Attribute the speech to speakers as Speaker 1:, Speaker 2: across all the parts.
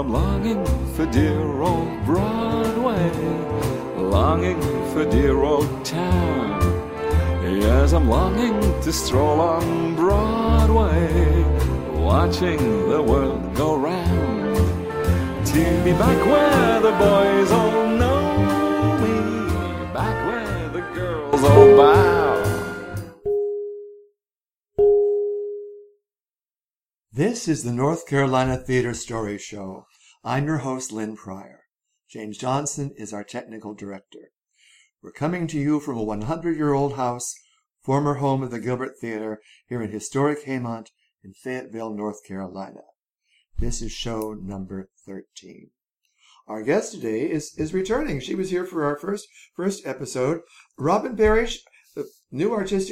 Speaker 1: I'm longing for dear old Broadway, longing for dear old town. Yes, I'm longing to stroll on Broadway, watching the world go round. To be back where the boys all know me, back where the girls all bow.
Speaker 2: This is the North Carolina Theater Story Show. I'm your host, Lynn Pryor. James Johnson is our technical director. We're coming to you from a 100-year-old house, former home of the Gilbert Theater, here in historic Haymont in Fayetteville, North Carolina. This is show number 13. Our guest today is returning. She was here for our first episode. Robin Barish, the newish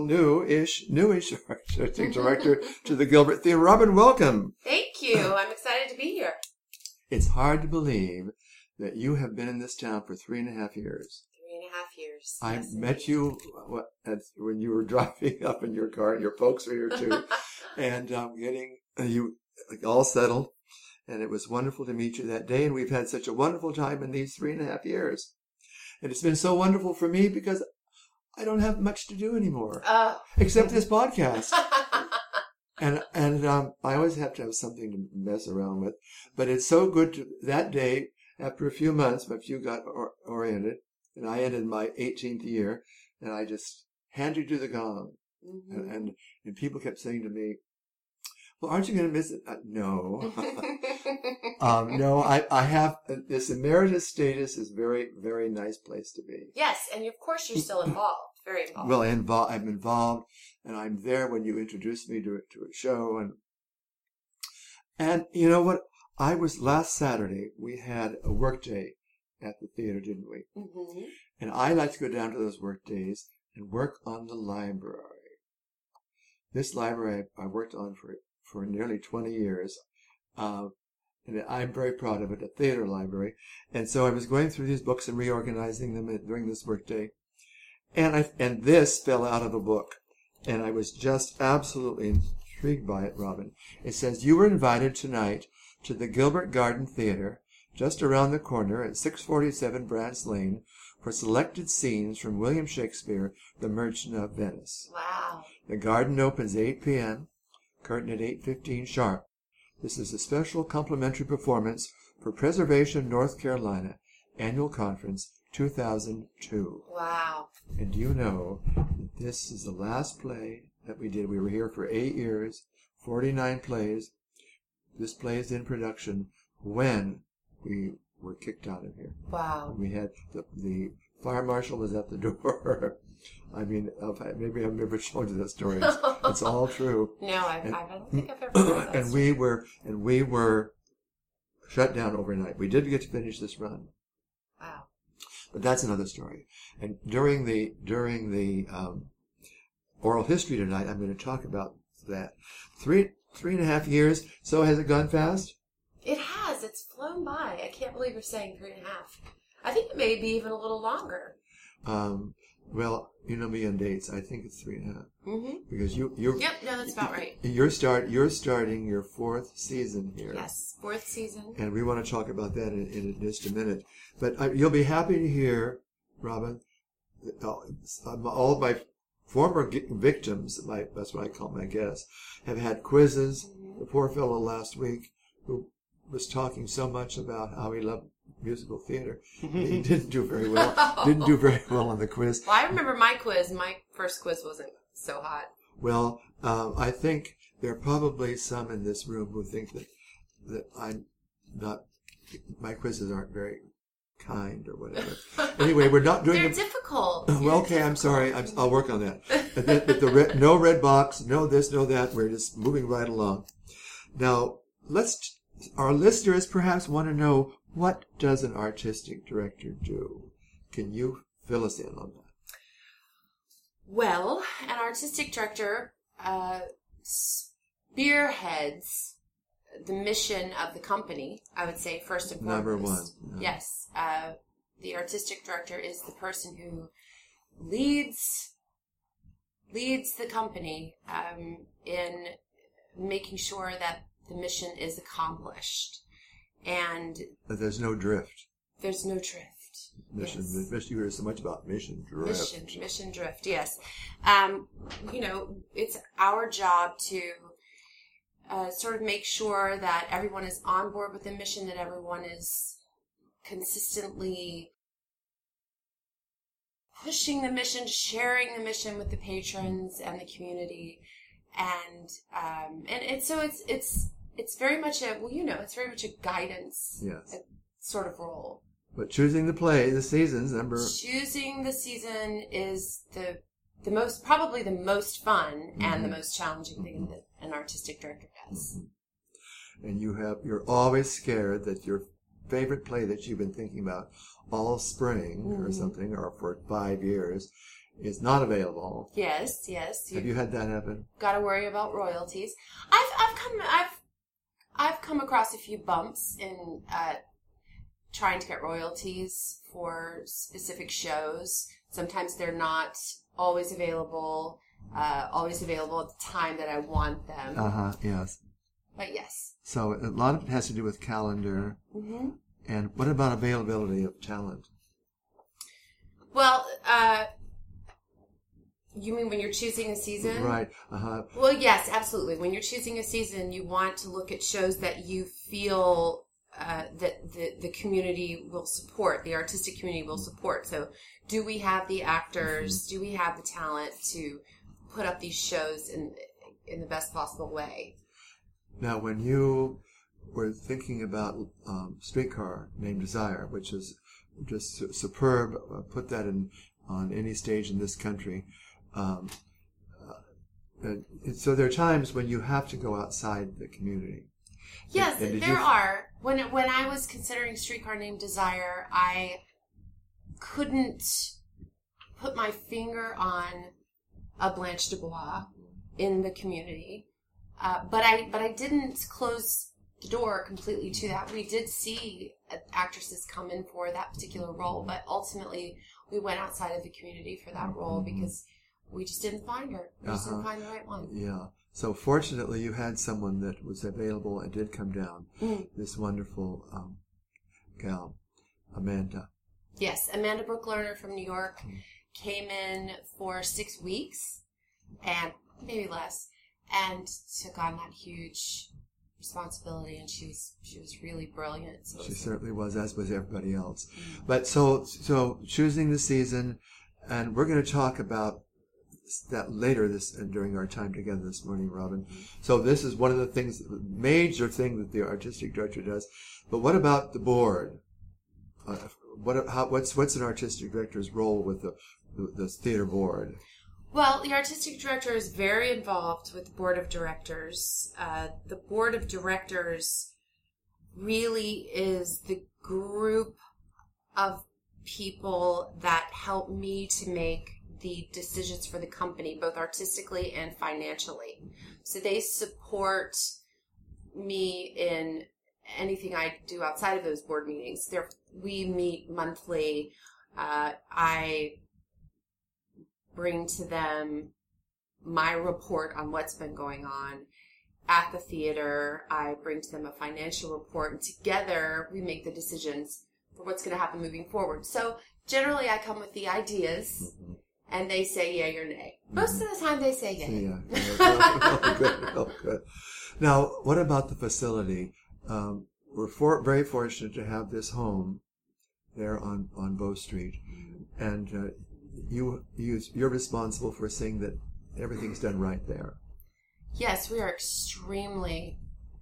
Speaker 2: artistic director to the Gilbert Theater. Robin, welcome.
Speaker 3: Thank you. I'm excited to be here.
Speaker 2: It's hard to believe that you have been in this town for 3.5 years.
Speaker 3: 3.5 years.
Speaker 2: I
Speaker 3: Yes,
Speaker 2: met you when you were driving up in your car, and your folks were here too, and getting you all settled. And it was wonderful to meet you that day. And we've had such a wonderful time in these 3.5 years. And it's been so wonderful for me because I don't have much to do anymore, except this podcast. And I always have to have something to mess around with. But it's so good to, that day, after a few months, my few got oriented, and I ended my 18th year, and I just handed you the gong. Mm-hmm. And people kept saying to me, well, aren't you going to miss it? No. No, I have, this emeritus status is very, very nice place to be.
Speaker 3: Yes, and of course you're still involved. Very involved.
Speaker 2: Well, I'm involved, and I'm there when you introduced me to a show. And you know what? Last Saturday, we had a work day at the theater, didn't we? Mm-hmm. And I like to go down to those work days and work on the library. This library I worked on for nearly 20 years. And I'm very proud of it, a theater library. And so I was going through these books and reorganizing them during this work day. And this fell out of a book. And I was just absolutely intrigued by it, Robin. It says, you were invited tonight to the Gilbert Garden Theater, just around the corner at 647 Brants Lane, for selected scenes from William Shakespeare, The Merchant of Venice.
Speaker 3: Wow.
Speaker 2: The garden opens 8 p.m., curtain at 8:15 sharp. This is a special complimentary performance for Preservation North Carolina Annual Conference 2002.
Speaker 3: Wow.
Speaker 2: And do you know that this is the last play that we did? We were here for 8 years, 49 plays. This play is in production when we were kicked out of here.
Speaker 3: Wow.
Speaker 2: We had the fire marshal was at the door. I mean, maybe I've never told you that story. It's all true.
Speaker 3: No, I don't think I've ever heard that.
Speaker 2: And we were shut down overnight. We did get to finish this run.
Speaker 3: Wow.
Speaker 2: But that's another story. And during the oral history tonight, I'm going to talk about that. 3.5 years. So has it gone fast?
Speaker 3: It has. It's flown by. I can't believe you're saying 3.5. I think it may be even a little longer.
Speaker 2: Well, you know me on dates. I think it's 3.5. Mm-hmm. Because you're.
Speaker 3: Yep. No, that's about right.
Speaker 2: You're starting your 4th season here.
Speaker 3: Yes, 4th season.
Speaker 2: And we want to talk about that in just a minute. But you'll be happy to hear, Robin, all of my former victims, that's what I call my guests, have had quizzes. Mm-hmm. The poor fellow last week who was talking so much about how he loved musical theater. He didn't do very well. Didn't do very well on the quiz.
Speaker 3: Well, I remember my quiz. My first quiz wasn't so hot.
Speaker 2: Well, I think there are probably some in this room who think that I'm not. My quizzes aren't very kind or whatever. Anyway, we're not doing.
Speaker 3: They're difficult.
Speaker 2: Well, okay, I'm sorry. I'll work on that. But no red box, no this, no that. We're just moving right along. Now, our listeners perhaps want to know, what does an artistic director do? Can you fill us in on that?
Speaker 3: Well, an artistic director spearheads the mission of the company, I would say, first and foremost.
Speaker 2: Number one. No.
Speaker 3: Yes. The artistic director is the person who leads the company in making sure that the mission is accomplished. And
Speaker 2: But there's no drift.
Speaker 3: there's no drift.
Speaker 2: Mission.
Speaker 3: Yes.
Speaker 2: You hear so much about mission drift.
Speaker 3: Mission drift, yes. It's our job to sort of make sure that everyone is on board with the mission, that everyone is consistently pushing the mission, sharing the mission with the patrons and the community, and it's very much it's very much a guidance sort of role.
Speaker 2: But choosing the seasons,
Speaker 3: Choosing the season is the most, probably the most fun and the most challenging thing that an artistic director does.
Speaker 2: And you're always scared that your favorite play that you've been thinking about all spring or something, or for 5 years, is not available.
Speaker 3: Yes.
Speaker 2: Have you had that happen?
Speaker 3: Got to worry about royalties. I've come across a few bumps in trying to get royalties for specific shows. Sometimes they're not always available at the time that I want them.
Speaker 2: Yes.
Speaker 3: But yes.
Speaker 2: So a lot of it has to do with calendar.
Speaker 3: Mm-hmm.
Speaker 2: And what about availability of talent?
Speaker 3: Well, you mean when you're choosing a season?
Speaker 2: Right.
Speaker 3: Well, yes, absolutely. When you're choosing a season, you want to look at shows that you feel that the community will support, the artistic community will support. So do we have the actors? Do we have the talent to put up these shows in the best possible way?
Speaker 2: Now, when you were thinking about Streetcar Named Desire, which is just superb, put that on any stage in this country. So there are times when you have to go outside the community.
Speaker 3: Yes, there are. When I was considering Streetcar Named Desire, I couldn't put my finger on a Blanche Dubois in the community, but I didn't close the door completely to that. We did see actresses come in for that particular role, but ultimately we went outside of the community for that role because we just didn't find her. We just didn't find the right one.
Speaker 2: Yeah. So fortunately, you had someone that was available and did come down. This wonderful gal, Amanda.
Speaker 3: Yes, Amanda Brooke Lerner from New York came in for 6 weeks, and maybe less, and took on that huge responsibility, and she was really brilliant. So
Speaker 2: she certainly was, as was everybody else. But so choosing the season, and we're going to talk about that later during our time together this morning, Robin. So this is one of the major thing that the artistic director does. But what about the board? What's an artistic director's role with the theater board?
Speaker 3: Well, the artistic director is very involved with the board of directors. The board of directors really is the group of people that help me to make the decisions for the company, both artistically and financially. So they support me in anything I do outside of those board meetings. We meet monthly. I bring to them my report on what's been going on at the theater. I bring to them a financial report, and together we make the decisions for what's going to happen moving forward. So generally I come with the ideas, and they say yay or nay. Most of the time they say yay.
Speaker 2: Yeah. Good. Now, what about the facility? We're very fortunate to have this home there on Bow Street, and you're responsible for seeing that everything's done right there. Yes,
Speaker 3: we are extremely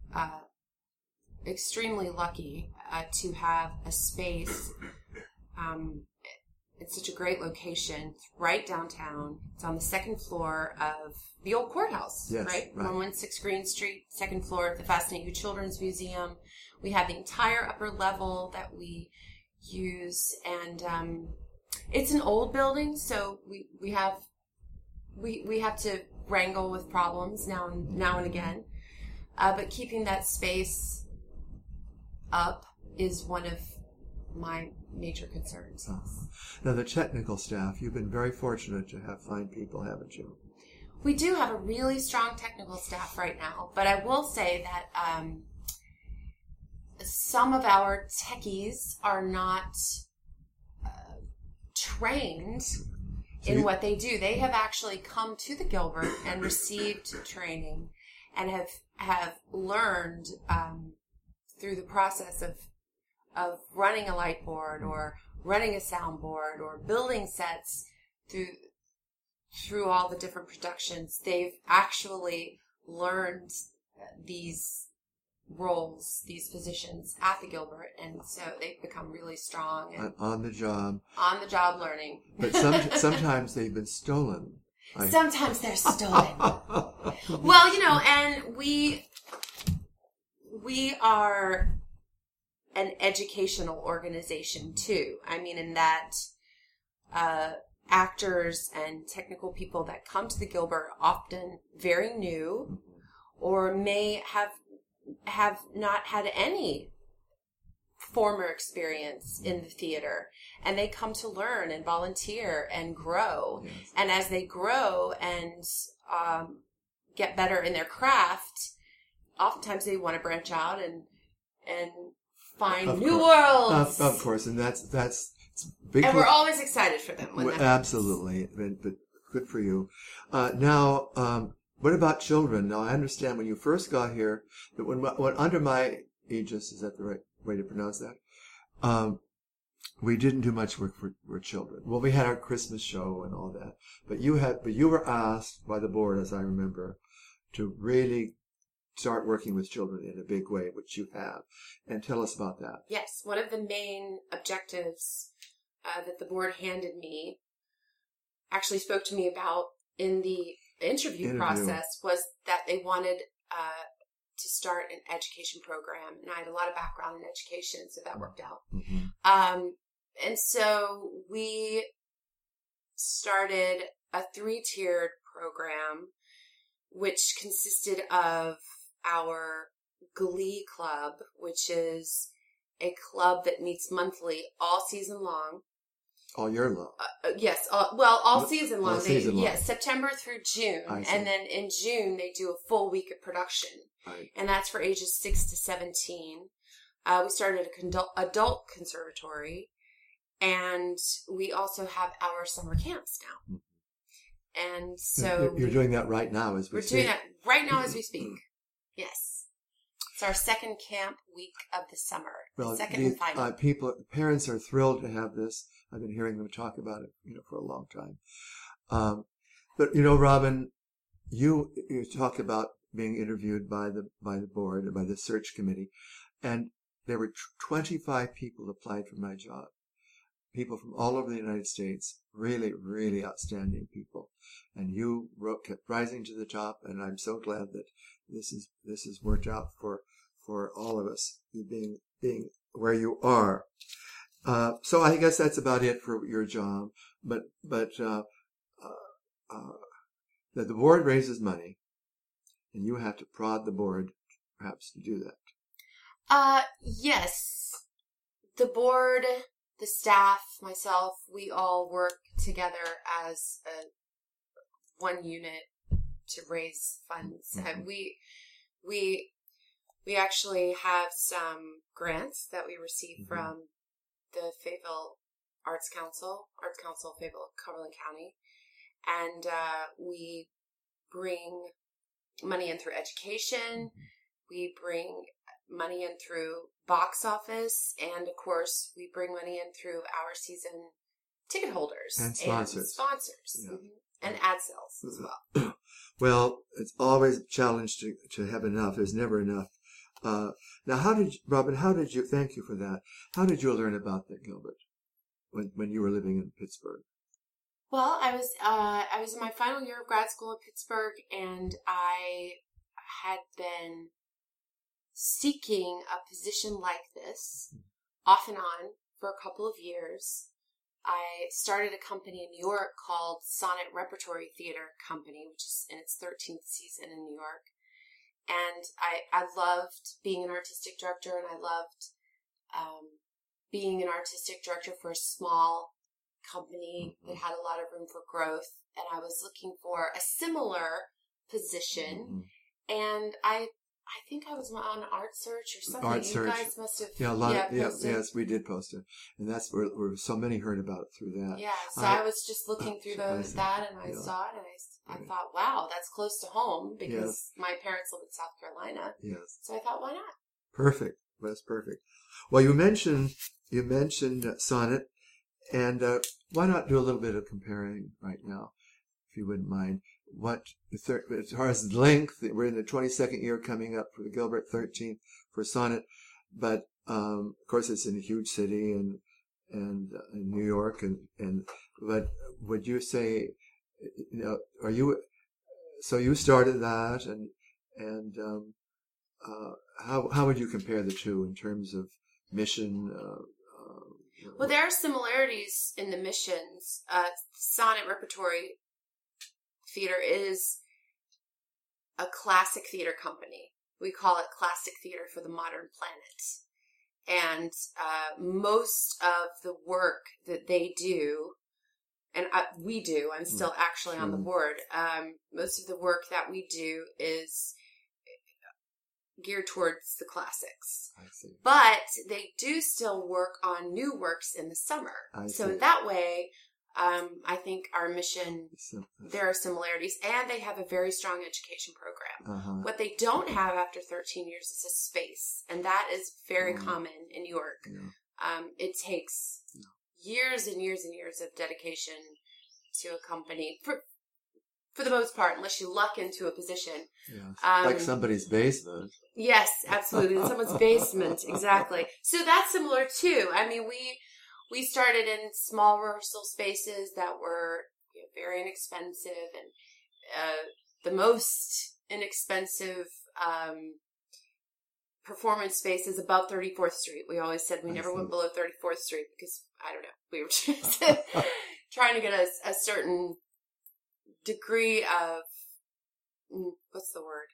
Speaker 3: lucky to have a space. It's such a great location. It's right downtown. It's on the second floor of the old courthouse, right? 116 Green Street, second floor of the Fascinate You Children's Museum. We have the entire upper level that we use, and it's an old building, so we have to wrangle with problems now and again. But keeping that space up is one of my major concerns.
Speaker 2: Now, the technical staff, you've been very fortunate to have fine people, haven't you?
Speaker 3: We do have a really strong technical staff right now, but I will say that some of our techies are not trained in what they do. They have actually come to the Gilbert and received training and have learned through the process of running a light board or running a soundboard or building sets through all the different productions. They've actually learned these roles, these positions at the Gilbert, and so they've become really strong and
Speaker 2: on the job
Speaker 3: learning.
Speaker 2: But sometimes they've been stolen.
Speaker 3: Sometimes they're stolen. Well, and we are an educational organization too. I mean, in that actors and technical people that come to the Gilbert are often very new or may have not had any former experience in the theater, and they come to learn and volunteer and grow.
Speaker 2: Yes.
Speaker 3: And as they grow and get better in their craft, oftentimes they want to branch out and find new worlds.
Speaker 2: Of course, and that's big.
Speaker 3: And we're always excited for them when that
Speaker 2: absolutely, but good for you. Now, what about children? Now, I understand when you first got here that when under my aegis, is that the right way to pronounce that? We didn't do much work for children. Well, we had our Christmas show and all that, but you were asked by the board, as I remember, to really start working with children in a big way, which you have. And tell us about that.
Speaker 3: Yes, one of the main objectives that the board handed me, actually spoke to me about in the interview process, was that they wanted to start an education program. And I had a lot of background in education, so that worked out.
Speaker 2: Mm-hmm.
Speaker 3: And so we started a 3-tiered program, which consisted of our Glee Club, which is a club that meets monthly all season long.
Speaker 2: All year long?
Speaker 3: Yes. All season long.
Speaker 2: All season long.
Speaker 3: Yes, September through June. And then in June, they do a full week of production.
Speaker 2: Right.
Speaker 3: And that's for ages 6 to 17. We started an adult conservatory. And we also have our summer camps now. And so...
Speaker 2: You're doing that right now as we speak.
Speaker 3: We're doing that right now as we speak. Yes. It's our second camp week of the summer.
Speaker 2: Well,
Speaker 3: second and final.
Speaker 2: Parents are thrilled to have this. I've been hearing them talk about it, for a long time. But Robin, you talk about being interviewed by the board, by the search committee, and there were 25 people applied for my job. People from all over the United States, really, really outstanding people, and you kept rising to the top. And I'm so glad that this has worked out for all of us, you being where you are. So I guess that's about it for your job. But that the board raises money, and you have to prod the board, perhaps, to do that.
Speaker 3: Yes. The board, the staff, myself, we all work together as one unit to raise funds.
Speaker 2: Mm-hmm.
Speaker 3: We actually have some grants that we receive
Speaker 2: mm-hmm.
Speaker 3: from the Fayetteville Arts Council Fayetteville, Cumberland County, and we bring money in through education. We bring money in through box office, and of course we bring money in through our season ticket holders
Speaker 2: and sponsors,
Speaker 3: yeah. Mm-hmm. And ad sales as well.
Speaker 2: Well, it's always a challenge to have enough. There's never enough. Now, Robin, thank you for that. How did you learn about the Gilbert when you were living in Pittsburgh?
Speaker 3: Well, I was in my final year of grad school at Pittsburgh, and I had been seeking a position like this off and on for a couple of years. I started a company in New York called Sonnet Repertory Theater Company, which is in its 13th season in New York. And I loved being an artistic director, and I loved being an artistic director for a small company that had a lot of room for growth. And I was looking for a similar position, and I I think I was on Art Search or something.
Speaker 2: Art Search.
Speaker 3: You guys must have.
Speaker 2: Yeah, a lot.
Speaker 3: posted.
Speaker 2: Yes, we did post it, and that's where so many heard about it through that.
Speaker 3: Yeah, so I was just looking through that, and I
Speaker 2: Yeah.
Speaker 3: saw it, and I thought, wow, that's close to home because
Speaker 2: Yes.
Speaker 3: my parents live in South Carolina.
Speaker 2: Yes.
Speaker 3: So I thought, why not?
Speaker 2: Perfect. That's perfect. Well, you mentioned Sonnet, and why not do a little bit of comparing right now, if you wouldn't mind? As far as length, we're in the 22nd year coming up for the Gilbert, 13th for Sonnet, but of course it's in a huge city and in New York, but would you say, so you started that, and how would you compare the two in terms of mission?
Speaker 3: Well, there are similarities in the missions. Sonnet Repertory Theater is a classic theater company. We call it Classic Theater for the Modern Planet. And most of the work that they do, and we do, I'm still actually on the board, most of the work that we do is geared towards the classics.
Speaker 2: I see.
Speaker 3: But they do still work on new works in the summer. So in that way, I think our mission, there are similarities, and they have a very strong education program.
Speaker 2: Uh-huh.
Speaker 3: What they don't have after 13 years is a space, and that is very common in New York.
Speaker 2: Yeah.
Speaker 3: It takes years and years and years of dedication to a company, for the most part, unless you luck into a position.
Speaker 2: Yeah. Like somebody's basement.
Speaker 3: Yes, absolutely. In someone's basement, exactly. So that's similar too. I mean, we started in small rehearsal spaces that were very inexpensive, and the most inexpensive performance space is above 34th Street. We always said we never went below 34th Street because, I don't know, we were just trying to get a certain degree of, what's the word?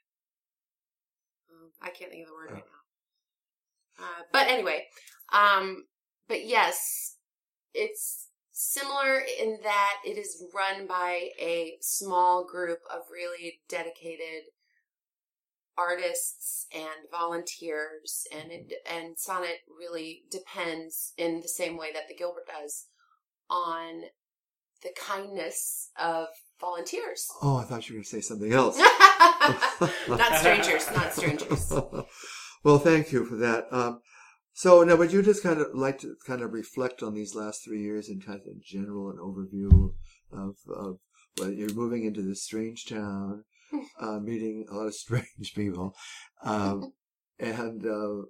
Speaker 3: I can't think of the word right now. But anyway, but yes, it's similar in that it is run by a small group of really dedicated artists and volunteers, and Sonnet really depends in the same way that the Gilbert does on the kindness of volunteers.
Speaker 2: Oh, I thought you were going to say something else.
Speaker 3: Not strangers.
Speaker 2: Well, thank you for that. So now, would you just kind of reflect on these last 3 years and kind of in general, an overview of well, you're moving into this strange town, meeting a lot of strange people, and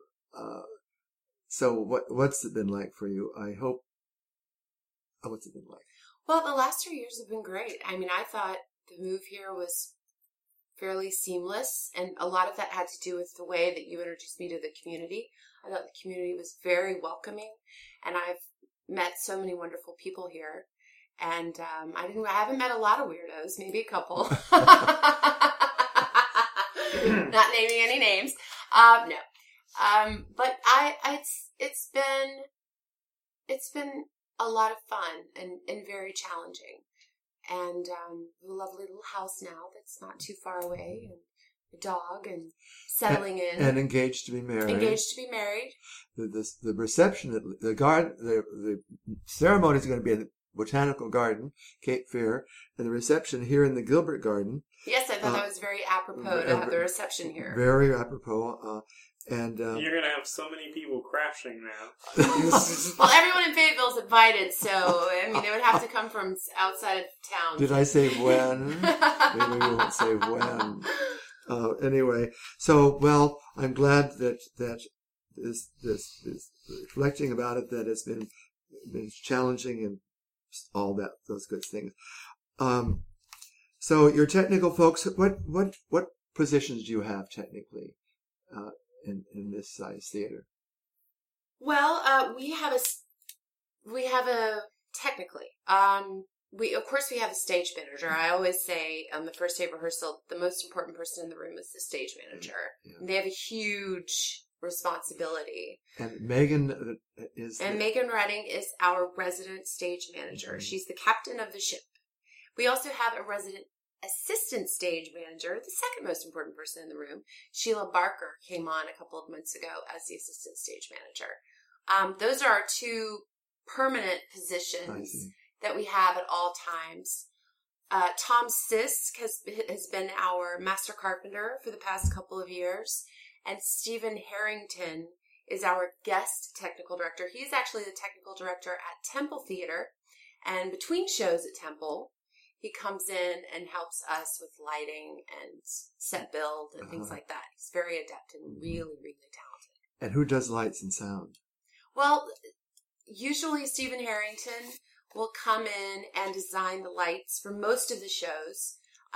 Speaker 2: so what's it been like for you? I hope. What's it been like?
Speaker 3: Well, the last 3 years have been great. I mean, I thought the move here was fairly seamless, and a lot of that had to do with the way that you introduced me to the community. I thought the community was very welcoming, and I've met so many wonderful people here. And I haven't met a lot of weirdos, maybe a couple. Not naming any names. No. But it's been a lot of fun and very challenging. And a lovely little house now that's not too far away, and a dog, and settling in.
Speaker 2: And engaged to be married. The reception, the ceremony is going to be in the Botanical Garden, Cape Fear, and the reception here in the Gilbert Garden.
Speaker 3: Yes, I thought that was very apropos to have the reception here.
Speaker 2: Very apropos. And
Speaker 4: you're going to have so many people crashing now.
Speaker 3: Well, everyone in Fayetteville is invited, so, I mean, they would have to come from outside of town.
Speaker 2: Did I say when? Maybe we won't say when. Anyway, so, well, I'm glad that this reflecting about it, that it's been challenging and all that, those good things. So your technical folks, what positions do you have technically in this size theater?
Speaker 3: Well, we have a technically. We have a stage manager. I always say on the first day of rehearsal, the most important person in the room is the stage manager. Yeah. They have a huge responsibility.
Speaker 2: And Megan is...
Speaker 3: Megan Redding is our resident stage manager. Mm-hmm. She's the captain of the ship. We also have a resident assistant stage manager, the second most important person in the room, Sheila Barker, came on a couple of months ago as the assistant stage manager. Those are our two permanent positions that we have at all times. Tom Sisk has been our master carpenter for the past couple of years, and Stephen Harrington is our guest technical director. He's actually the technical director at Temple Theater, and between shows at Temple, he comes in and helps us with lighting and set build and things like that. He's very adept and really, really talented.
Speaker 2: And who does lights and sound?
Speaker 3: Well, usually Stephen Harrington will come in and design the lights for most of the shows.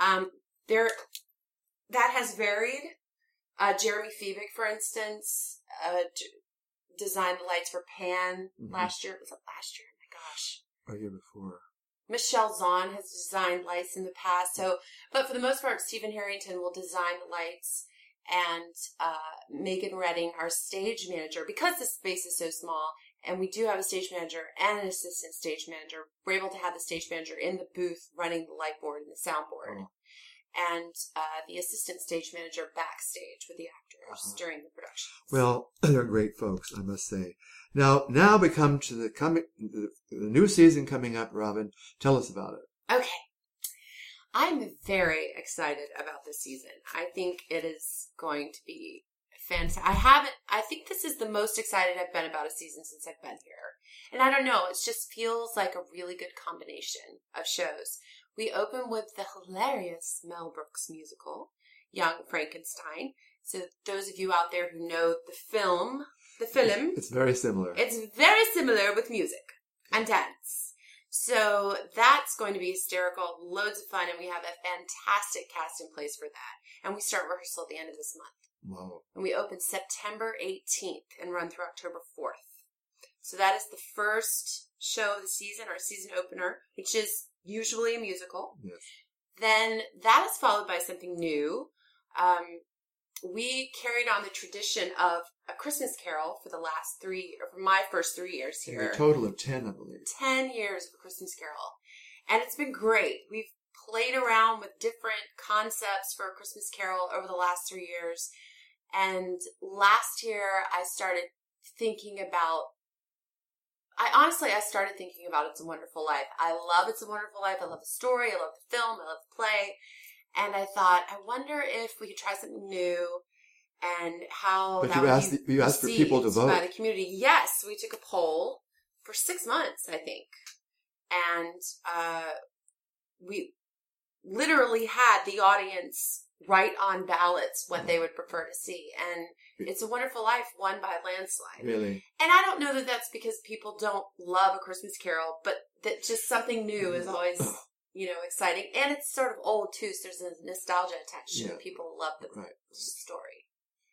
Speaker 3: That has varied. Jeremy Fiebig, for instance, designed the lights for Pan last year. Was it last year? Oh my gosh.
Speaker 2: Or year before.
Speaker 3: Michelle Zahn has designed lights in the past. But for the most part, Stephen Harrington will design the lights, and Megan Redding, our stage manager, because the space is so small, and we do have a stage manager and an assistant stage manager, we're able to have the stage manager in the booth running the light board and the sound board. And the assistant stage manager backstage with the actors during the production.
Speaker 2: Well, they're great folks, I must say. Now we come to the new season coming up, Robin. Tell us about it.
Speaker 3: Okay. I'm very excited about this season. I think it is going to be fantastic. I think this is the most excited I've been about a season since I've been here. And I don't know, it just feels like a really good combination of shows. We open with the hilarious Mel Brooks musical, Young Frankenstein. So those of you out there who know the film,
Speaker 2: it's very similar.
Speaker 3: It's very similar with music and dance. So that's going to be hysterical, loads of fun, and we have a fantastic cast in place for that. And we start rehearsal at the end of this month.
Speaker 2: Wow.
Speaker 3: And we open September 18th and run through October 4th. So that is the first show of the season, our season opener, which is usually a musical.
Speaker 2: Yes.
Speaker 3: Then that is followed by something new. We carried on the tradition of A Christmas Carol for my first 3 years here.
Speaker 2: A total of 10, I believe.
Speaker 3: 10 years of A Christmas Carol. And it's been great. We've played around with different concepts for A Christmas Carol over the last 3 years. And last year I started thinking about It's a Wonderful Life. I love It's a Wonderful Life. I love the story. I love the film. I love the play. And I thought, I wonder if we could try something new and how
Speaker 2: but
Speaker 3: that
Speaker 2: you asked for people to vote.
Speaker 3: By the community. Yes, we took a poll for 6 months, I think. And we literally had the audience write on ballots what they would prefer to see. And It's a Wonderful Life won by a landslide.
Speaker 2: Really?
Speaker 3: And I don't know that that's because people don't love A Christmas Carol, but that just something new is always, exciting. And it's sort of old, too, so there's a nostalgia attached to it. People love the story.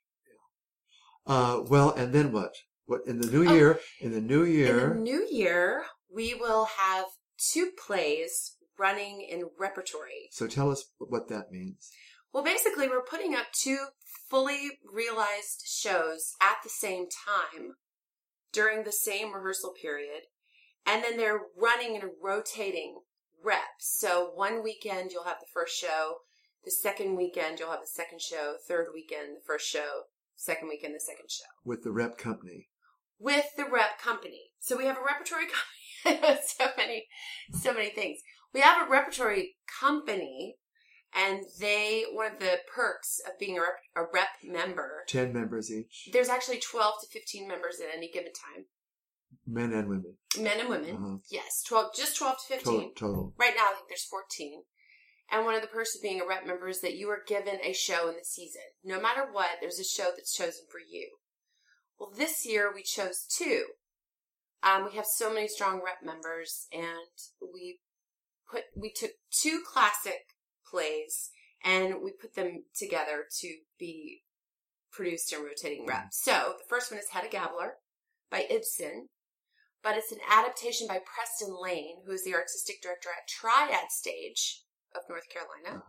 Speaker 2: Yeah. Well, and then what? What in the new year? In the new year,
Speaker 3: we will have 2 plays running in repertory.
Speaker 2: So tell us what that means.
Speaker 3: Well, basically, we're putting up 2 fully realized shows at the same time during the same rehearsal period. And then they're running in a rotating reps. So one weekend, you'll have the first show. The second weekend, you'll have the second show. Third weekend, the first show. Second weekend, the second show.
Speaker 2: With the rep company.
Speaker 3: With the rep company. So we have a repertory company. so many things. We have a repertory company, and one of the perks of being a rep member.
Speaker 2: 10 members each.
Speaker 3: There's actually 12 to 15 members at any given time.
Speaker 2: Men and women.
Speaker 3: Men and women. Yes. 12 to 15.
Speaker 2: Total.
Speaker 3: Right now, I think there's 14. And one of the perks of being a rep member is that you are given a show in the season. No matter what, there's a show that's chosen for you. Well, this year we chose 2. We have so many strong rep members, and we took 2 classic plays and we put them together to be produced in rotating reps. So the first one is Hedda Gabler by Ibsen, but it's an adaptation by Preston Lane, who is the artistic director at Triad Stage of North Carolina.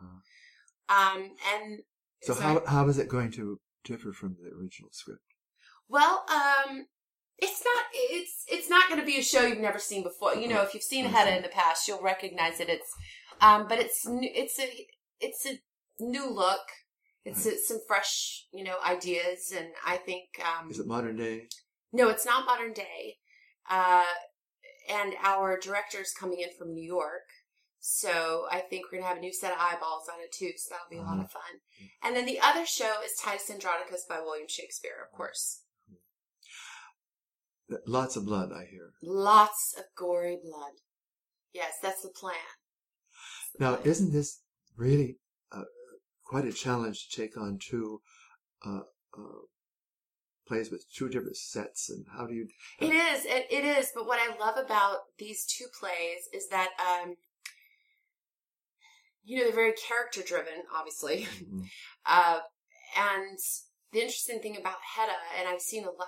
Speaker 3: And
Speaker 2: so how is it going to differ from the original script?
Speaker 3: Well, it's not going to be a show you've never seen before. If you've seen Hedda in the past, you'll recognize that it's But it's a new look. It's some fresh, ideas, and I think
Speaker 2: Is it modern day?
Speaker 3: No, it's not modern day. And our director's coming in from New York, so I think we're gonna have a new set of eyeballs on it too. So that'll be a lot of fun. And then the other show is Titus Andronicus by William Shakespeare, of course.
Speaker 2: Lots of blood, I hear.
Speaker 3: Lots of gory blood. Yes, that's the plan.
Speaker 2: Now, isn't this really quite a challenge to take on two plays with two different sets? And how do you...
Speaker 3: It is. But what I love about these two plays is that, they're very character-driven, obviously.
Speaker 2: Mm-hmm.
Speaker 3: And the interesting thing about Hedda, and I've seen a lot,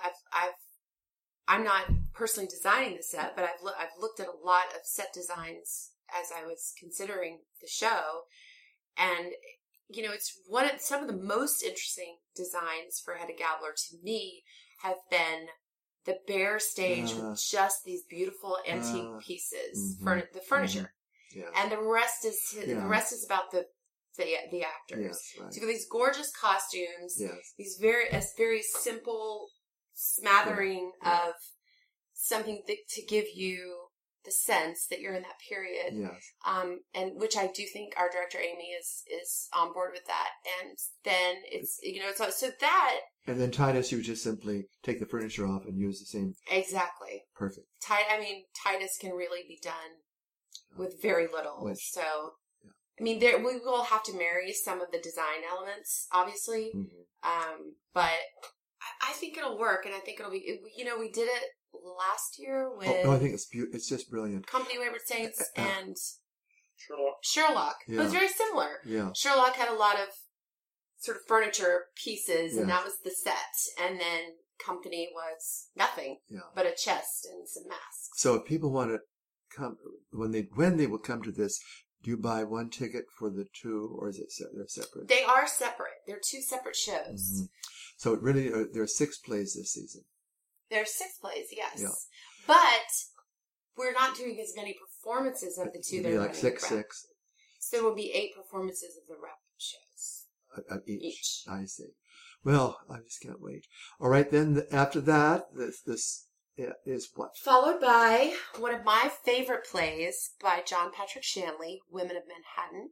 Speaker 3: I'm not personally designing the set, but I've looked at a lot of set designs as I was considering the show, and it's some of the most interesting designs for Hedda Gabler to me have been the bare stage with just these beautiful antique pieces, the furniture, and the rest is about the actors.
Speaker 2: Yes, right.
Speaker 3: So these gorgeous costumes, these very simple smattering of something to give you the sense that you're in that period.
Speaker 2: Yes.
Speaker 3: And which I do think our director Amy is on board with that. And then it's so that.
Speaker 2: And then Titus, you just simply take the furniture off and use the same.
Speaker 3: Exactly.
Speaker 2: Perfect.
Speaker 3: Titus can really be done with very little. So.
Speaker 2: Yeah.
Speaker 3: I mean, we will have to marry some of the design elements, obviously, but I think it'll work, and I think it'll be. We did it last year with.
Speaker 2: Oh, I think it's just brilliant.
Speaker 3: Company Wayward Saints and
Speaker 4: Sherlock.
Speaker 3: Yeah. It was very similar.
Speaker 2: Yeah.
Speaker 3: Sherlock had a lot of sort of furniture pieces, and
Speaker 2: Yes.
Speaker 3: that was the set, and then Company was nothing but a chest and some masks.
Speaker 2: So if people want to come when they will come to this. Do you buy one ticket for the two, or is it they're separate?
Speaker 3: They are separate. They're two separate shows.
Speaker 2: Mm-hmm. So it really there are 6 plays this season.
Speaker 3: There are 6 plays, yes.
Speaker 2: Yeah.
Speaker 3: But we're not doing as many performances of the two.
Speaker 2: It'll be like 6.
Speaker 3: So it will be 8 performances of the rep shows.
Speaker 2: Each. I see. Well, I just can't wait. All right, then after that, this is what?
Speaker 3: Followed by one of my favorite plays by John Patrick Shanley, Women of Manhattan,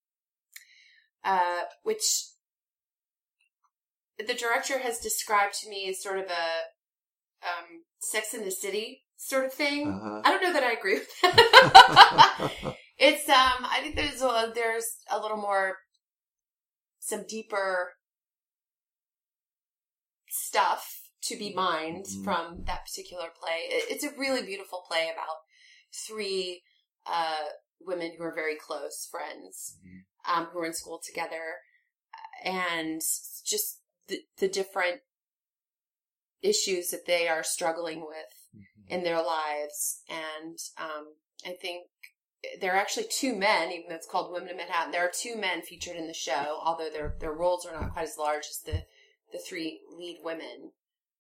Speaker 3: which the director has described to me as sort of a Sex in the City sort of thing. I don't know that I agree with that. It's I think there's a little more, some deeper stuff to be mined from that particular play. It's a really beautiful play about 3 women who are very close friends, who are in school together, and just the different issues that they are struggling with in their lives. And I think there are actually 2 men, even though it's called Women of Manhattan, there are 2 men featured in the show, although their roles are not quite as large as the 3 lead women.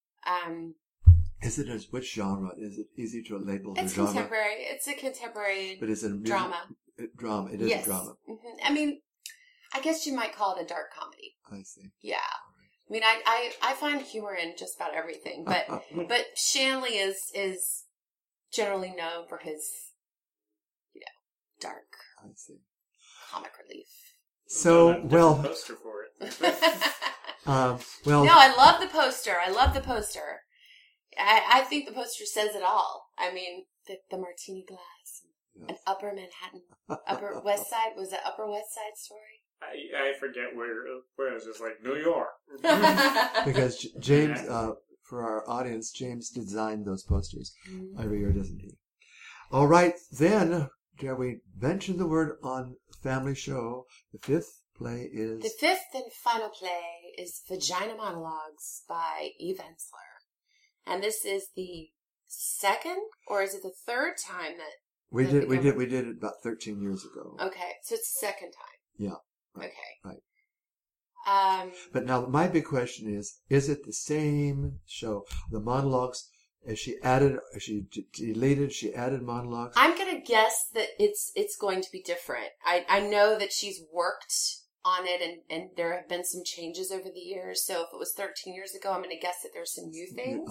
Speaker 2: Is it which genre? Is it easy to label the
Speaker 3: it's
Speaker 2: genre?
Speaker 3: Contemporary. It's a contemporary
Speaker 2: but is it
Speaker 3: drama.
Speaker 2: Drama. It is a drama.
Speaker 3: Mm-hmm. I mean, I guess you might call it a dark comedy.
Speaker 2: I see.
Speaker 3: Yeah. I mean, I find humor in just about everything, but Shanley is generally known for his, dark comic relief.
Speaker 2: So, well,
Speaker 4: Poster for it.
Speaker 2: well.
Speaker 3: No, I love the poster. I think the poster says it all. I mean, the martini glass, an Upper Manhattan, Upper West Side. Was it Upper West Side Story?
Speaker 4: I forget where it was just like New York.
Speaker 2: Because James, for our audience, James designed those posters every year, doesn't he? All right, then, dare we mention the word on family show? The 5th play is...
Speaker 3: The 5th and final play is Vagina Monologues by Eve Ensler. And this is the 2nd, or is it the 3rd time that...
Speaker 2: We did it about 13 years ago.
Speaker 3: Okay, so it's the 2nd time.
Speaker 2: Yeah. Right,
Speaker 3: okay.
Speaker 2: Right. But now my big question is it the same show? The monologues As she deleted, she added monologues.
Speaker 3: I'm going to guess that it's going to be different. I know that she's worked on it and there have been some changes over the years. So if it was 13 years ago, I'm going to guess that there's some new things.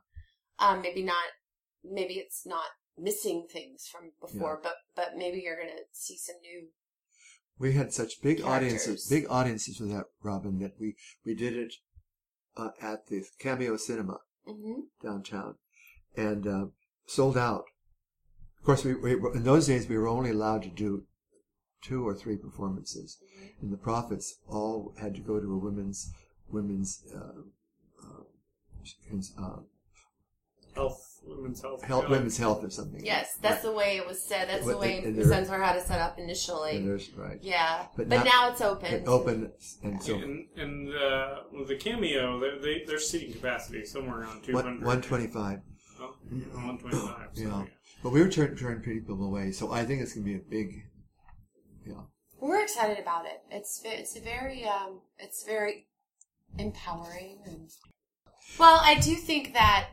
Speaker 3: Maybe it's not missing things from before, but maybe you're going to see some new.
Speaker 2: We had such big
Speaker 3: characters.
Speaker 2: audiences with that, Robin, that we did it at the Cameo Cinema downtown, and sold out. Of course, we in those days we were only allowed to do 2 or 3 performances, and the profits all had to go to a women's women's health or something.
Speaker 3: Yes, that's the way it was said. That's the way Censor had it set up initially.
Speaker 2: Right.
Speaker 3: Yeah, but now it's open.
Speaker 4: And the Cameo, their seating capacity somewhere around 200.
Speaker 2: 125.
Speaker 4: Oh, 125. So,
Speaker 2: yeah. But we were turning people away, so I think it's going to be a big. Yeah.
Speaker 3: We're excited about it. It's very empowering. Well, I do think that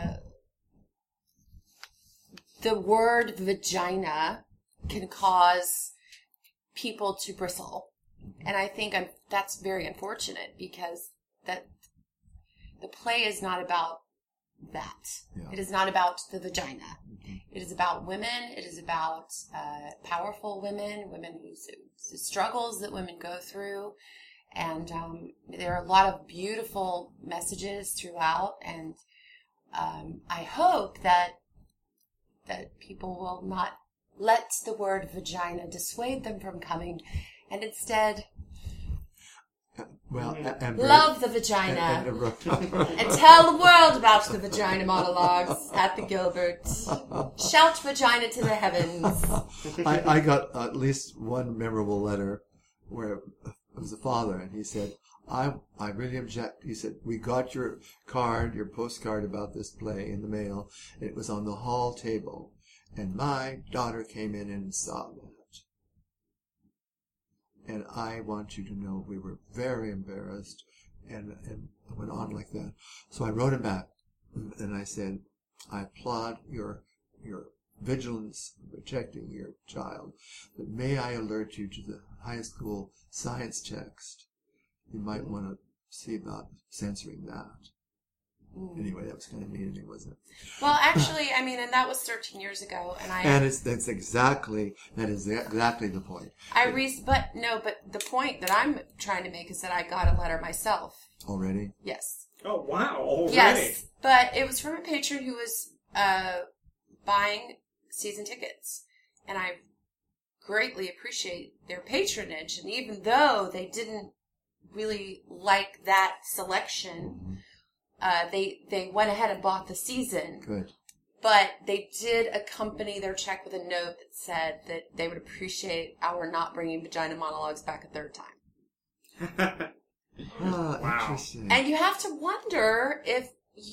Speaker 3: the word vagina can cause people to bristle. And I think that's very unfortunate because that the play is not about that. Yeah. It is not about the vagina. Mm-hmm. It is about women. It is about powerful women whose struggles that women go through. And there are a lot of beautiful messages throughout. And I hope that people will not let the word vagina dissuade them from coming, and instead love the vagina and tell the world about the vagina monologues at the Gilbert. Shout vagina to the heavens.
Speaker 2: I got at least one memorable letter where it was a father, and he said, I really object. He said, we got your postcard about this play in the mail. It was on the hall table. And my daughter came in and saw that. And I want you to know we were very embarrassed and went on like that. So I wrote him back and I said, I applaud your vigilance in protecting your child, but may I alert you to the high school science text. You might want to see about censoring that. Anyway, that was kind of mean of me, wasn't it?
Speaker 3: Well, actually, I mean, and that was 13 years ago,
Speaker 2: and that's exactly the point.
Speaker 3: But the point that I'm trying to make is that I got a letter myself.
Speaker 2: Already?
Speaker 3: Yes.
Speaker 4: Oh wow! Already?
Speaker 3: Yes, but it was from a patron who was buying season tickets, and I greatly appreciate their patronage. And even though they didn't really like that selection, they went ahead and bought the season.
Speaker 2: Good.
Speaker 3: But they did accompany their check with a note that said that they would appreciate our not bringing vagina monologues back a third time.
Speaker 2: Wow. Interesting.
Speaker 3: And you have to wonder if,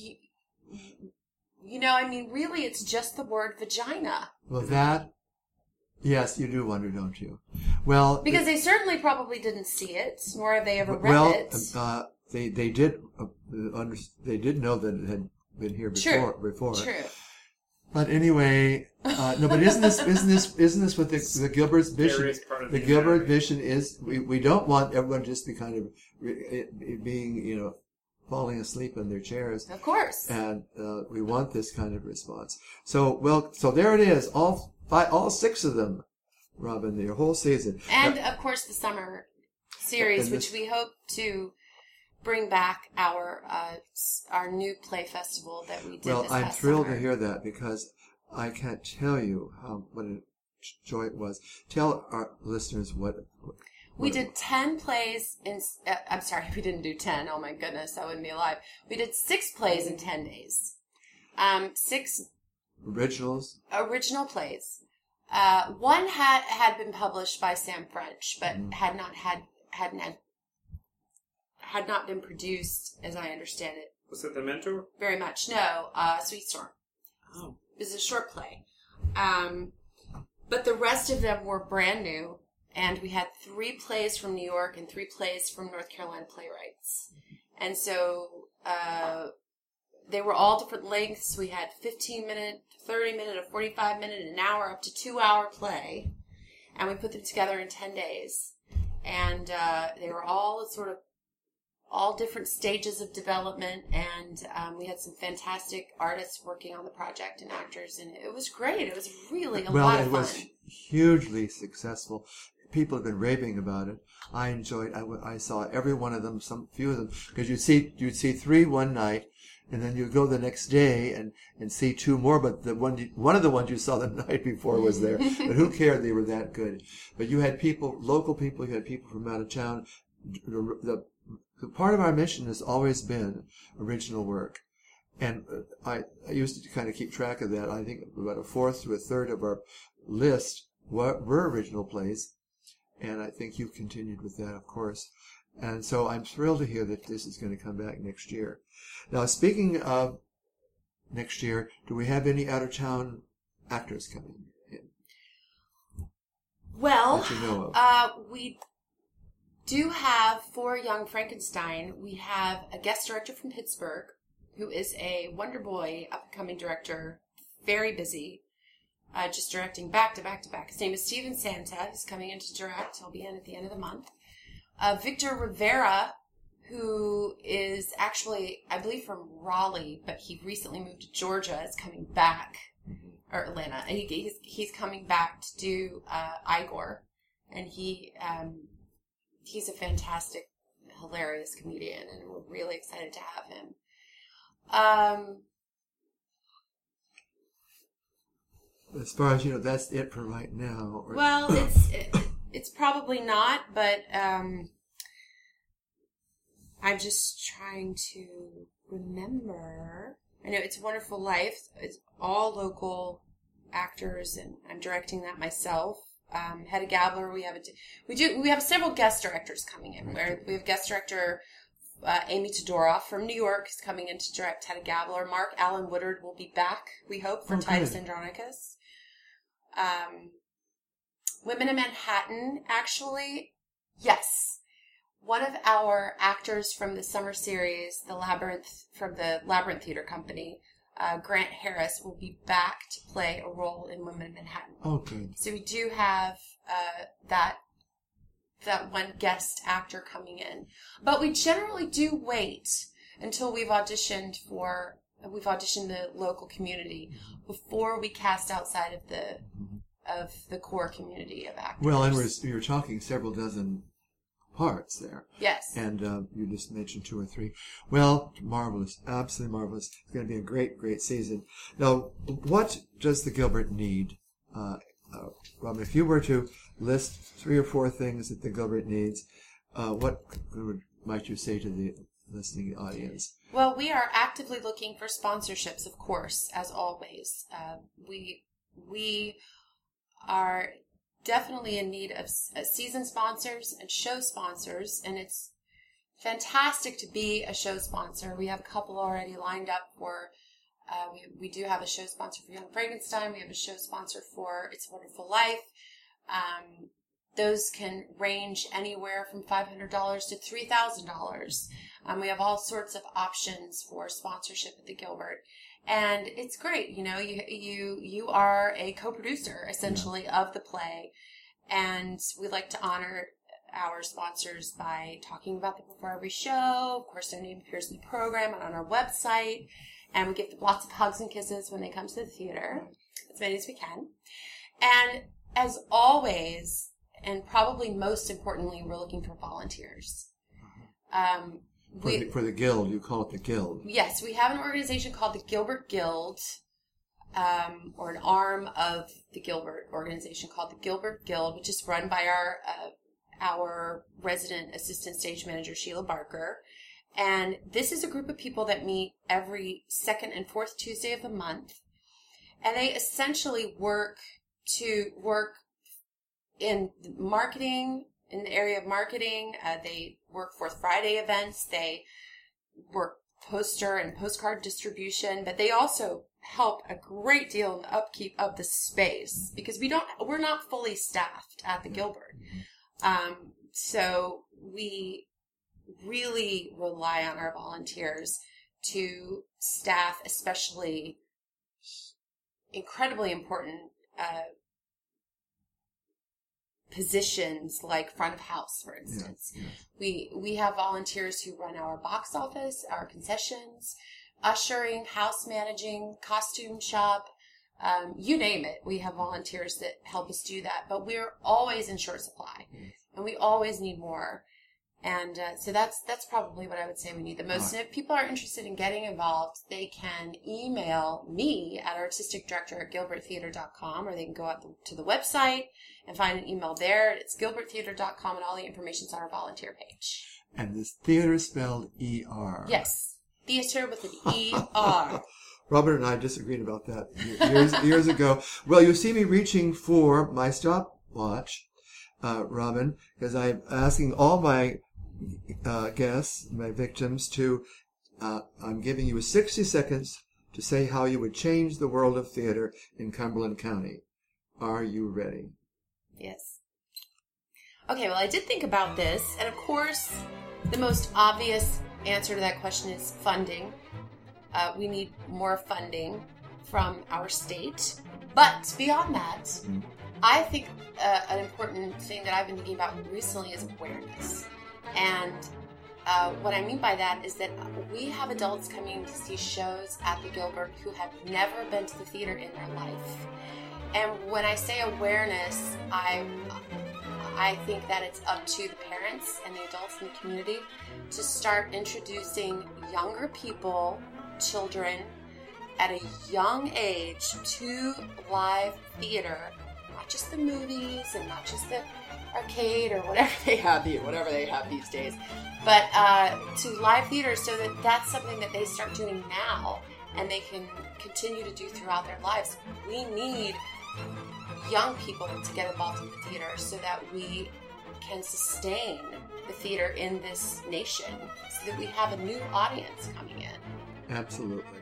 Speaker 3: I mean, really it's just the word vagina.
Speaker 2: Well, yes, you do wonder, don't you? Well,
Speaker 3: because they certainly probably didn't see it, nor have they ever read it.
Speaker 2: They did know that it had been here before.
Speaker 3: True.
Speaker 2: But anyway, no. But isn't this what the Gilbert's vision? The Gilbert vision is we don't want everyone just to be kind of being falling asleep in their chairs.
Speaker 3: Of course.
Speaker 2: And we want this kind of response. So there it is. All 6 of them, Robin, the whole season.
Speaker 3: And, of course, the summer series, which we hope to bring back our new play festival that we did this past
Speaker 2: I'm thrilled
Speaker 3: summer.
Speaker 2: to hear that because I can't tell you what a joy it was. Tell our listeners what
Speaker 3: we did 10 plays in... I'm sorry, we didn't do 10. Oh, my goodness, I wouldn't be alive. We did 6 plays in 10 days. 6... Original plays. One had been published by Sam French, but had not been produced, as I understand it.
Speaker 4: Was it The Mentor?
Speaker 3: Very much. No, Sweet Storm.
Speaker 4: Oh.
Speaker 3: It was a short play. But the rest of them were brand new, and we had 3 plays from New York and 3 plays from North Carolina playwrights. And so they were all different lengths. We had 15-minute, 30-minute, a 45-minute, an hour, up to 2-hour play. And we put them together in 10 days. And they were all sort of all different stages of development. And we had some fantastic artists working on the project and actors. And it was great. It was really a lot of fun.
Speaker 2: Well, it was hugely successful. People have been raving about it. I enjoyed. I saw every one of them, some few of them, because you'd see 3 one night, and then you go the next day and see 2 more. But one of the ones you saw the night before was there. But who cared? They were that good. But you had people, local people. You had people from out of town. The part of our mission has always been original work, and I used to kind of keep track of that. I think about 1/4 to 1/3 of our list were original plays. And I think you've continued with that, of course. And so I'm thrilled to hear that this is going to come back next year. Now, speaking of next year, do we have any out-of-town actors coming in?
Speaker 3: Well,
Speaker 2: that you know of?
Speaker 3: We do have for Young Frankenstein, we have a guest director from Pittsburgh who is a wonder boy, up-and-coming director, very busy. Just directing back to back to back. His name is Steven Santa. He's coming in to direct. He'll be in at the end of the month. Victor Rivera, who is actually, I believe, from Raleigh, but he recently moved to Georgia, is coming back, or Atlanta. He's coming back to do Igor, and he's a fantastic, hilarious comedian, and we're really excited to have him.
Speaker 2: As far as you know, that's it for right now.
Speaker 3: Well, it's probably not, but I'm just trying to remember. I know It's a Wonderful Life. It's all local actors, and I'm directing that myself. Hedda Gabler, we have several guest directors coming in. Where we have guest director Amy Todoroff from New York is coming in to direct Hedda Gabler. Mark Allen Woodard will be back, we hope, for Titus Andronicus. Women in Manhattan, actually, yes. One of our actors from the summer series, from the Labyrinth Theater Company, Grant Harris, will be back to play a role in Women in Manhattan.
Speaker 2: Oh, good.
Speaker 3: So we do have that one guest actor coming in. But we generally do wait until we've auditioned the local community before we cast outside of the core community of actors.
Speaker 2: Well, and you're talking several dozen parts there.
Speaker 3: Yes.
Speaker 2: And you just mentioned 2 or 3. Well, marvelous. Absolutely marvelous. It's going to be a great, great season. Now, what does the Gilbert need? Robin, if you were to list 3 or 4 things that the Gilbert needs, what might you say to the listening audience?
Speaker 3: Well, we are actively looking for sponsorships, of course, as always. We are definitely in need of season sponsors and show sponsors, and it's fantastic to be a show sponsor. We have a couple already lined up for, we do have a show sponsor for Young Frankenstein. We have a show sponsor for It's a Wonderful Life. Those can range anywhere from $500 to $3,000. We have all sorts of options for sponsorship at the Gilbert. And it's great, you are a co-producer, essentially, of the play. And we like to honor our sponsors by talking about them before every show. Of course, their name appears in the program and on our website. And we give them lots of hugs and kisses when they come to the theater, as many as we can. And as always, and probably most importantly, we're looking for volunteers.
Speaker 2: For the Guild, you call it the Guild.
Speaker 3: Yes, we have an organization called the Gilbert Guild, or an arm of the Gilbert organization called the Gilbert Guild, which is run by our resident assistant stage manager, Sheila Barker. And this is a group of people that meet every second and fourth Tuesday of the month. And they essentially work in marketing, in the area of marketing. They work Fourth Friday events. They work poster and postcard distribution, but they also help a great deal in the upkeep of the space because we're not fully staffed at the Gilbert. So we really rely on our volunteers to staff, especially incredibly important positions like front of house, for instance. We have volunteers who run our box office, our concessions, ushering, house managing, costume shop, you name it. We have volunteers that help us do that, but we're always in short supply, and we always need more. And so that's probably what I would say we need the most. And if people are interested in getting involved, they can email me at artisticdirector@gilberttheater.com, or they can go out to the website and find an email there. It's gilberttheater.com, and all the information's on our volunteer page.
Speaker 2: And this theater spelled E-R.
Speaker 3: Yes, theater with an E-R.
Speaker 2: Robert and I disagreed about that years ago. Well, you see me reaching for my stopwatch, Robin, because I'm asking all my guests, my victims, I'm giving you 60 seconds to say how you would change the world of theater in Cumberland County. Are you ready?
Speaker 3: Yes. Okay, well, I did think about this, and of course, the most obvious answer to that question is funding. We need more funding from our state. But beyond that, I think an important thing that I've been thinking about recently is awareness. And what I mean by that is that we have adults coming to see shows at the Gilbert who have never been to the theater in their life. And when I say awareness, I think that it's up to the parents and the adults in the community to start introducing younger people, children, at a young age to live theater. Not just the movies and not just the arcade or whatever they have these days, but to live theater, so that that's something that they start doing now and they can continue to do throughout their lives. We need young people to get involved in the theater so that we can sustain the theater in this nation, so that we have a new audience coming in.
Speaker 2: Absolutely.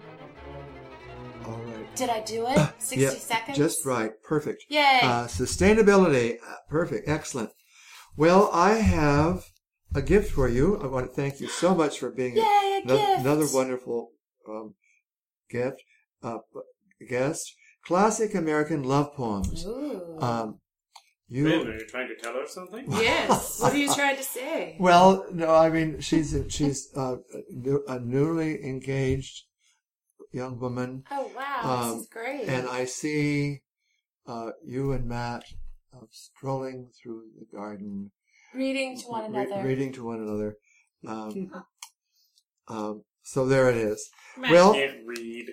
Speaker 2: All right.
Speaker 3: Did I do it? 60 seconds?
Speaker 2: Just right. Perfect.
Speaker 3: Yay.
Speaker 2: Sustainability. Perfect. Excellent. Well, I have a gift for you. I want to thank you so much for being another wonderful guest. Classic American love poems.
Speaker 3: Ooh.
Speaker 4: Are you trying to tell her something?
Speaker 3: Yes. What are you trying to say?
Speaker 2: Well, no, I mean, she's a newly engaged young woman.
Speaker 3: Oh, wow. This is great.
Speaker 2: And I see you and Matt strolling through the garden.
Speaker 3: Reading to one another.
Speaker 2: Reading to one another. So there it is.
Speaker 4: Matt can't read.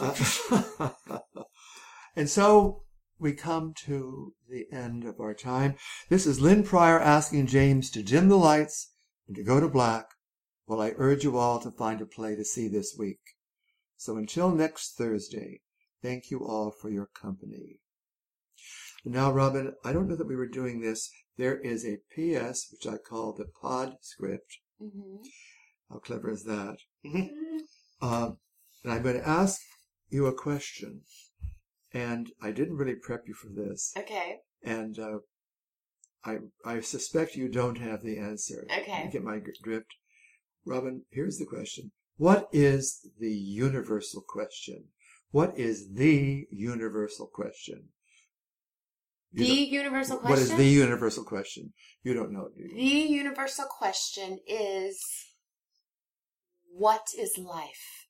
Speaker 2: And so we come to the end of our time. This is Lynn Pryor asking James to dim the lights and to go to black, while I urge you all to find a play to see this week. So until next Thursday, thank you all for your company. Now, Robin, I don't know that we were doing this. There is a PS, which I call the pod script. Mm-hmm. How clever is that? Mm-hmm. And I'm going to ask you a question. And I didn't really prep you for this.
Speaker 3: Okay.
Speaker 2: And I suspect you don't have the answer.
Speaker 3: Okay.
Speaker 2: You get my drift? Robin, here's the question. What is the universal question? What is the universal question?
Speaker 3: Universal question?
Speaker 2: What is the universal question? You don't know, do you?
Speaker 3: The universal question is, what is life?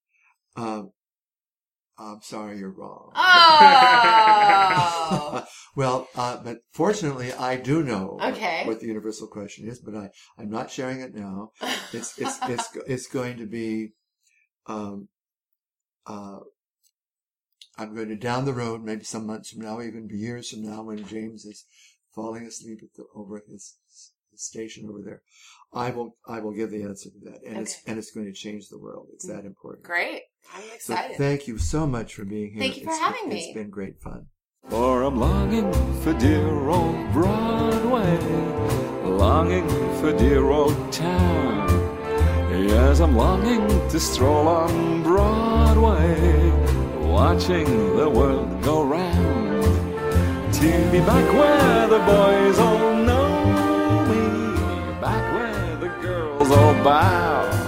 Speaker 2: I'm sorry, you're wrong.
Speaker 3: Oh!
Speaker 2: Well, but fortunately, I do know
Speaker 3: what
Speaker 2: the universal question is, but I'm not sharing it now. It's going to be, I'm going to down the road, maybe some months from now, even years from now, when James is falling asleep over at his station over there, I will give the answer to that, and it's going to change the world. It's that important.
Speaker 3: Great. I'm excited.
Speaker 2: So thank you so much for being here.
Speaker 3: Thank you for having me.
Speaker 2: It's been great fun.
Speaker 1: For I'm longing for dear old Broadway, longing for dear old town. Yes, I'm longing to stroll on Broadway, watching the world go round. To be back where the boys all know me, back where the girls all bow.